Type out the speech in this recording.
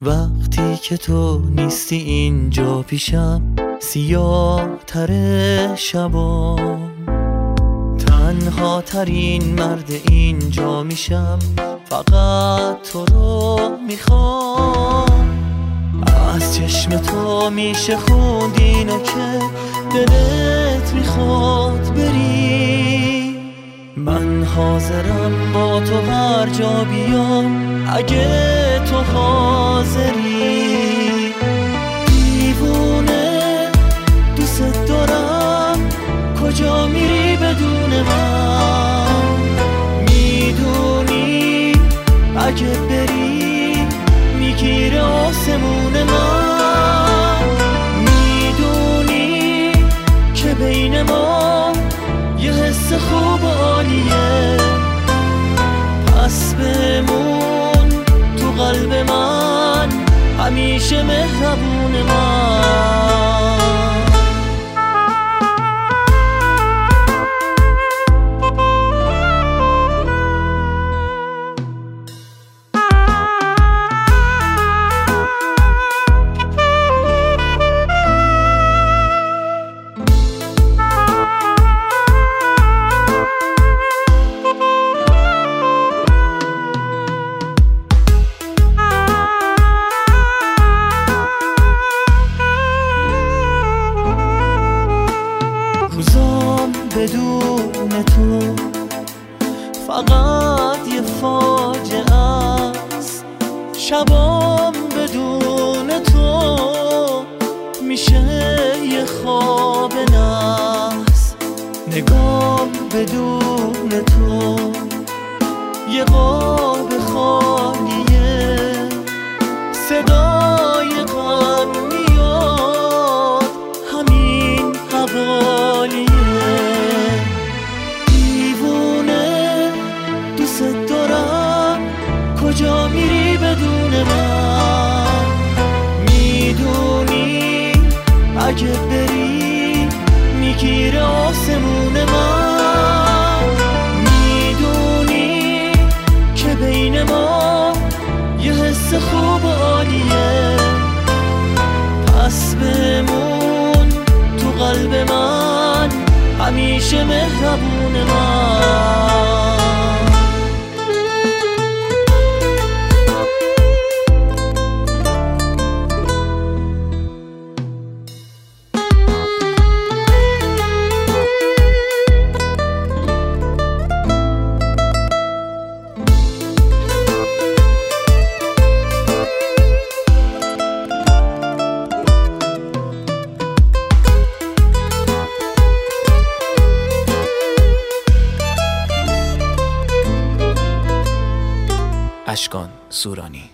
وقتی که تو نیستی اینجا پیشم، سیاه تر شبا، تنها ترین مرد اینجا میشم، فقط تو رو میخوام. از چشم تو میشه خوند اینو که دلت میخواد بری. من حاضرم با تو هر جا بیام اگه تو حاضری. دیوونه دوست دارم، کجا میری بدون من؟ میدونی اگه بری میگیره آسمون من. میدونی که بین ما یه حس خوب و عالیه، پس بمون تو قلب من همیشه مهربون من. بدون تو فقط یه فاجعه است، شبام بدون تو میشه یه خواب نحس. نگام بدون تو یه قاب خالیه، صدای غم میاد همین حوالیه. کجا میری بدون من؟ میدونی اگه بری میگیره آسمون من. میدونی که بین ما یه حس خوب و عالیه، پس بمون تو قلب من همیشه مهربون من. اشکان سورانی.